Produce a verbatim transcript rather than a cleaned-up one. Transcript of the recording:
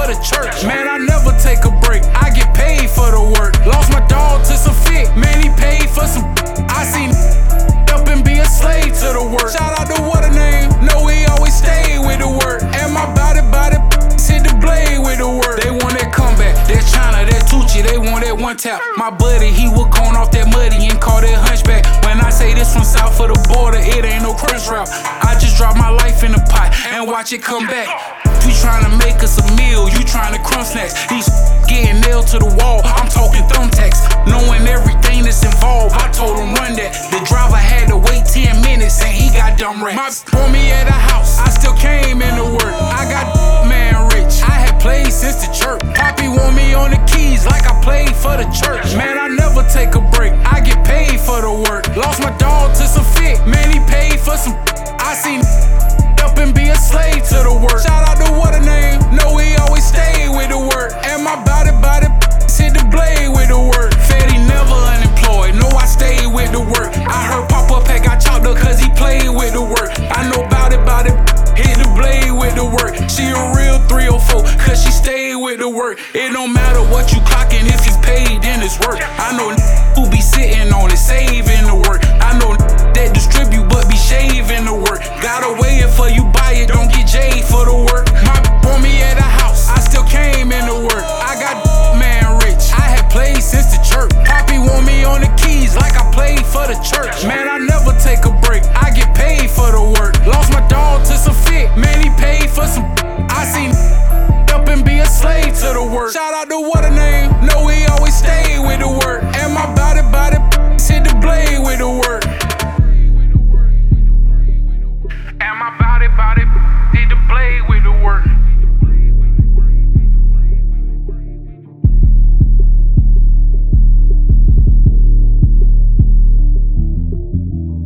for the church. Man, I never take a break, I get paid for the work. Lost my dog to some fit, man, he paid for some. I seen up and be a slave to the work. Shout out to what a name, know he always stay with the work. And my body, body hit the blade with the work. They want that comeback, that China, that Tucci, they want that one tap. My buddy, he was gone off that muddy and called that hunchback. When I say this from south of the border, it ain't no crunch route. I just drop my life in the pot and watch it come back. You tryna make us a meal, you tryna crumb snacks. These getting nailed to the wall, I'm talking thumbtacks. Knowing everything that's involved, I told him run that. The driver had to wait ten minutes and he got dumb rats. My want me at a house, I still came into work. I got man rich, I had played since the church. Poppy want me on the keys like I played for the church. Man, I never take a break, I get paid for the work. Lost my dog to some fit, man, he paid for